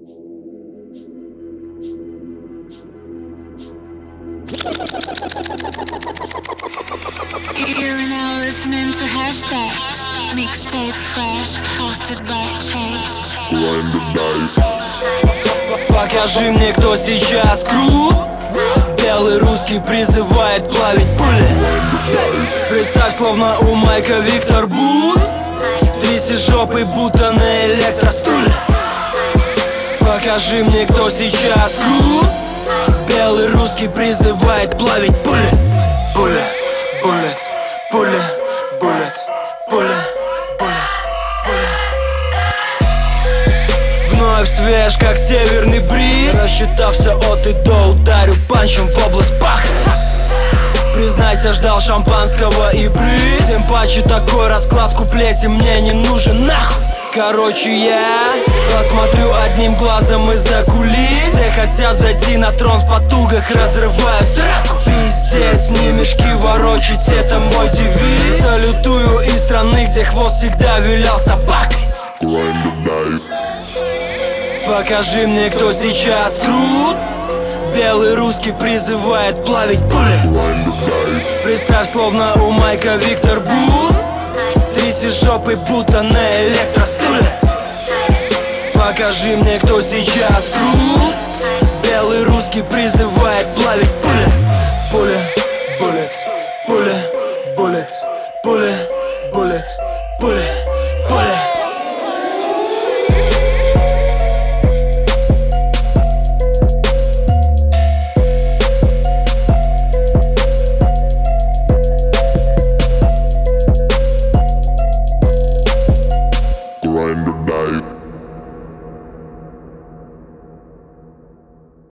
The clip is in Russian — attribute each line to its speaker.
Speaker 1: You're now listening to Hashtag Mixtape Fresh, hosted by Chase.
Speaker 2: Покажи мне, кто сейчас крут. Белый русский призывает плавить пули. Представь, словно у Майка Виктор Бут. Тряси жопой, будто на электростуле. Покажи мне, кто сейчас крут. Белый русский призывает плавить пули. Пуля, пуля, пуля, пуля, пуля, пуля, пуля. Вновь свеж, как северный бриз. Рассчитав все от и до, ударю панчем в область паха. Признайся, ждал шампанского и бриз. Тем паче такой расклад в куплете мне не нужен нахуй. Короче, я посмотрю одним глазом из-за кулис. Все хотят зайти на трон, в потугах разрывают сраку. Пиздец, не мешки ворочить, это мой девиз. Салютую из страны, где хвост всегда вилял собакой. Покажи мне, кто сейчас крут. Белый русский призывает плавить пули. Представь, словно у Майка Виктор Бут. Тряси жопой, будто на электростуле. Покажи мне, кто сейчас крут. Белый русский призывает плавить пули. Пуля, буллет.